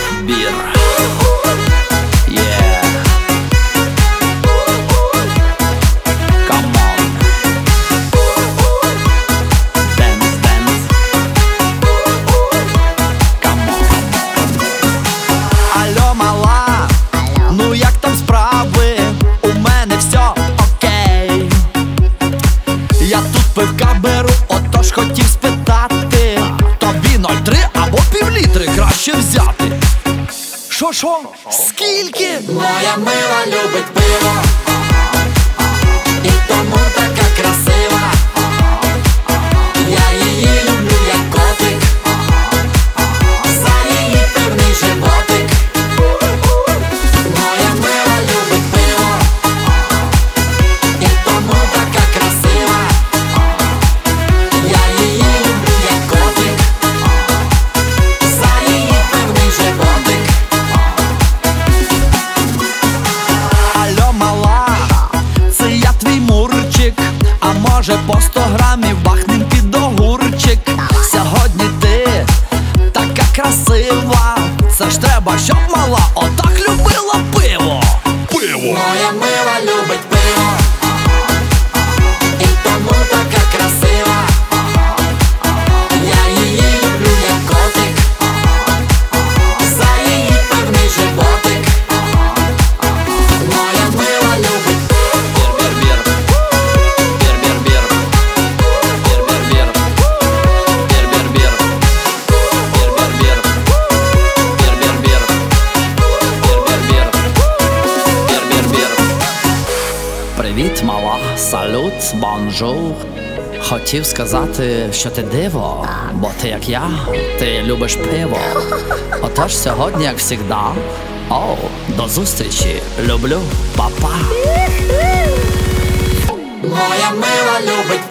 Бір. Yeah. Come on. Dance, dance. Come on. Алло, мала, ну як там справи? У мене все окей. Я тут пивка беру, отож хотів спитати, тобі 0,3 або півлітри краще взяти. Шо? Скільки? Моя мила любить пиво, і тому така красива. Я її люблю як котик, за її пивний животик. Моя мила любить пиво, і тому така красива. Я її люблю як котик, за її пивний животик. Алло, мала, це я твій мурчик, а може по 100 грамів бахнем під огурчик. Сьогодні ти така красива, це ж треба, щоб мала отак любила пиво. Моя мила любить пиво, і тому така красива. Я її люблю як котик, за її пивний животик. Моя мила любить Бір-бір-бір. Бір-бір-бір. Бір-бір-бір. Бір-бір-бір. Бір-бір-бір. Бір-бір-бір. Бір-бір-бір. Бір-бір-бір. Привіт, мала, салют, бонжур. Хотів сказати, що ти диво, бо ти як я, ти любиш пиво. Отож сьогодні, як всігда, до зустрічі, люблю, па-па. Моя мила любить